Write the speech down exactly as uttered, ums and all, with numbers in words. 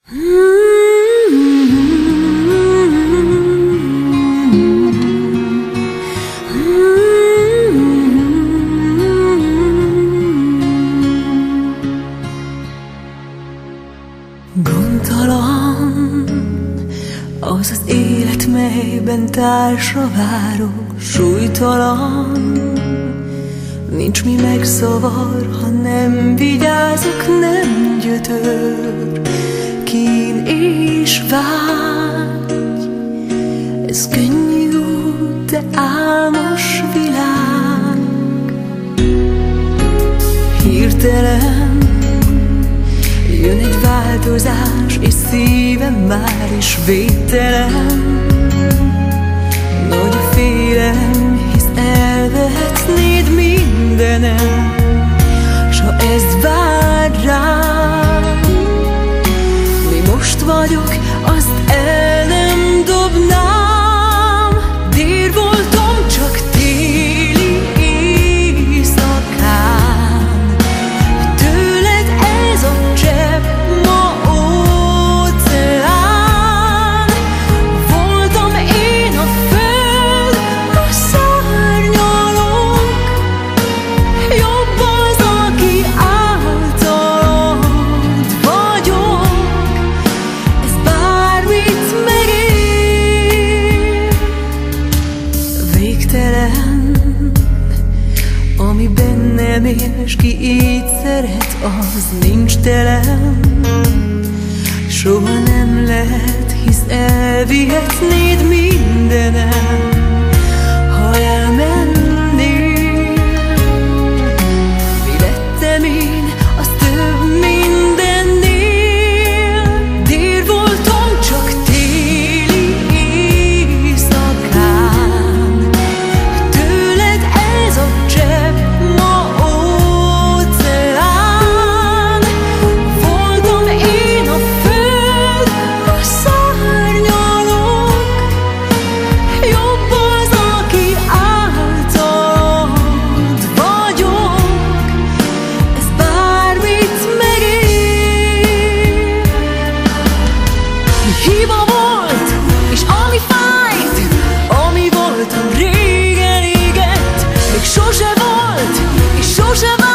Gondtalan az az élet, melyben társra várok, súlytalan. Nincs mi megszavar, ha nem vigyázok, nem gyötör, kín és vágy. Ez könnyű út, de álmos világ. Hirtelen jön egy változás, és szívem már is védtelen. Nagy a félelem, hisz elvehetnéd mindenem, s ha ez vár rám, mi most vagyok, azt el nem dobnám. Dér voltam csak téli éjszakán, tőled ez a csepp ma óceán. Voltam én a föld, a szárnyalok, jobb az, aki általad vagyok. Ez bármit megér. Végtelen, ami bennem él, s ki így szeret, az nincs telen. Soha nem lehet, hisz elvihetnéd mindenem, ha elmennél. Mi lettem én, az több mindennél. Dér voltam csak téli éjszakán, tőled ez a csepp ma óceán. Voltam én a föld, a szárnyalok, jobb az, aki általad vagyok. Ez bármit megér. Mi hiba volt, és ami fájt, ami voltam régen égett, még sose volt, és sose